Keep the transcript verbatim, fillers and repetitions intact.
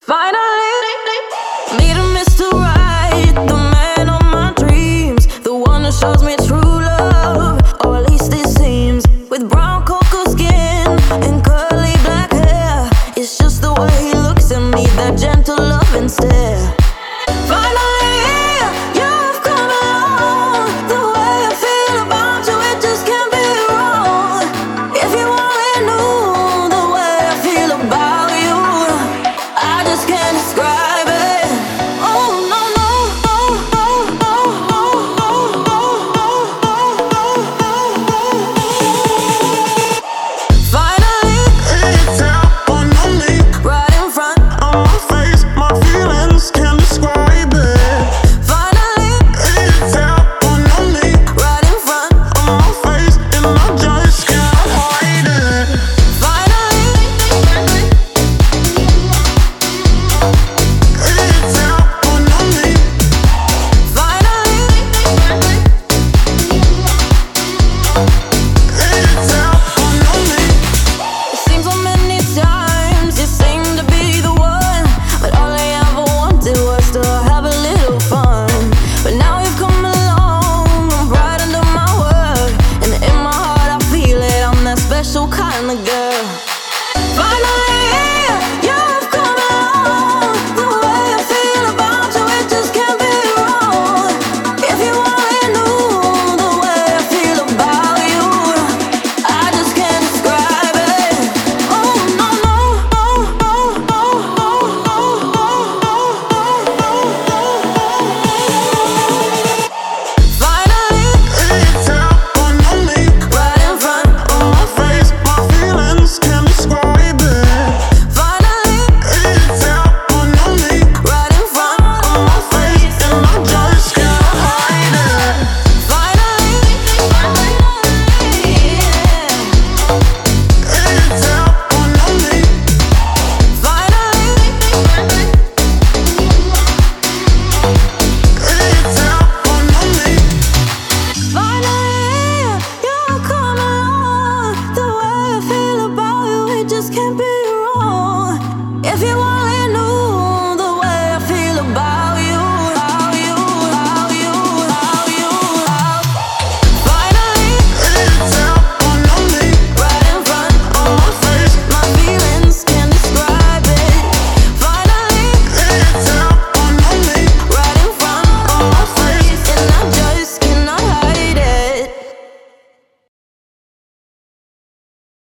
Finally, meet a mister Right, the man of my dreams, the one who shows me true love, or at least it seems. With brown cocoa skin and curly black hair, it's just the way he looks at me, that gentle love instead.